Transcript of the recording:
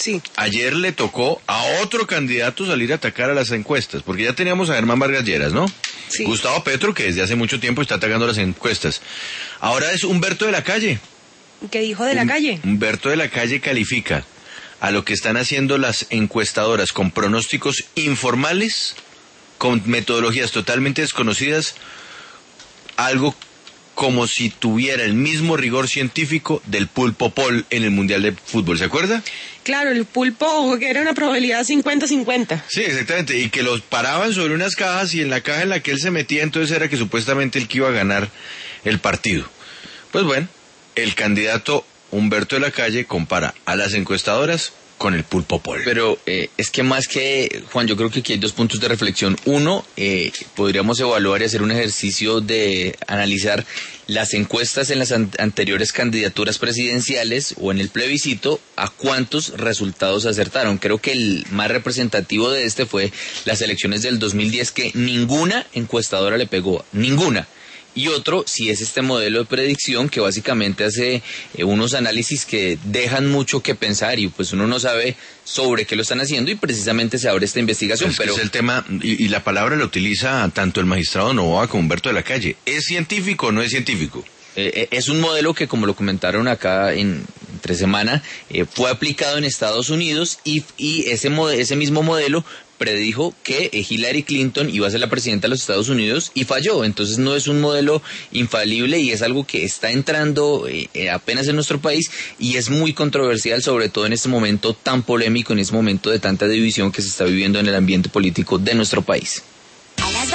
Sí. Ayer le tocó a otro candidato salir a atacar a las encuestas, porque ya teníamos a Germán Vargas Lleras, ¿no? Sí. Gustavo Petro, que desde hace mucho tiempo está atacando las encuestas. Ahora es Humberto de la Calle. ¿Qué dijo de la calle? Humberto de la Calle califica a lo que están haciendo las encuestadoras con pronósticos informales, con metodologías totalmente desconocidas, algo como si tuviera el mismo rigor científico del pulpo Paul en el Mundial de Fútbol, ¿se acuerda? Claro, el pulpo, que era una probabilidad 50-50. Sí, exactamente, y que los paraban sobre unas cajas y en la caja en la que él se metía entonces era que supuestamente el que iba a ganar el partido. Pues bueno, el candidato Humberto de la Calle compara a las encuestadoras con el pulpo Paul. Pero es que más que, Juan, yo creo que aquí hay dos puntos de reflexión. Uno, podríamos evaluar y hacer un ejercicio de analizar las encuestas en las anteriores candidaturas presidenciales o en el plebiscito, a cuántos resultados acertaron. Creo que el más representativo de este fue las elecciones del 2010, que ninguna encuestadora le pegó, ninguna. Y otro, si es este modelo de predicción que básicamente hace unos análisis que dejan mucho que pensar y pues uno no sabe sobre qué lo están haciendo y precisamente se abre esta investigación. Pero es el tema, y la palabra la utiliza tanto el magistrado Novoa como Humberto de la Calle. ¿Es científico o no es científico? Es un modelo que, como lo comentaron acá entre semana, fue aplicado en Estados Unidos y ese mismo modelo predijo que Hillary Clinton iba a ser la presidenta de los Estados Unidos y falló. Entonces no es un modelo infalible y es algo que está entrando apenas en nuestro país y es muy controversial, sobre todo en este momento tan polémico, en este momento de tanta división que se está viviendo en el ambiente político de nuestro país.